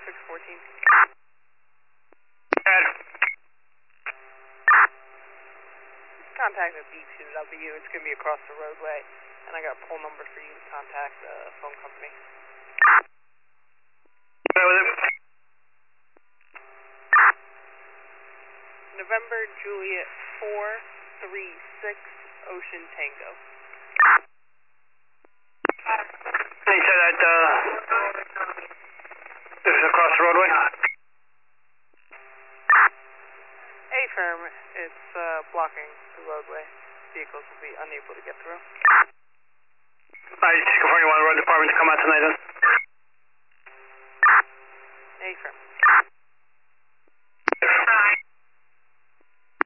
614. Contact at B2W. It's going to be across the roadway. And I got a poll number for you to contact the phone company. November Juliet 436 Ocean Tango. You said that this is across the roadway? A-firm, it's blocking the roadway. Vehicles will be unable to get through. Alright, just confirm you want the road department to come out tonight then? A-firm.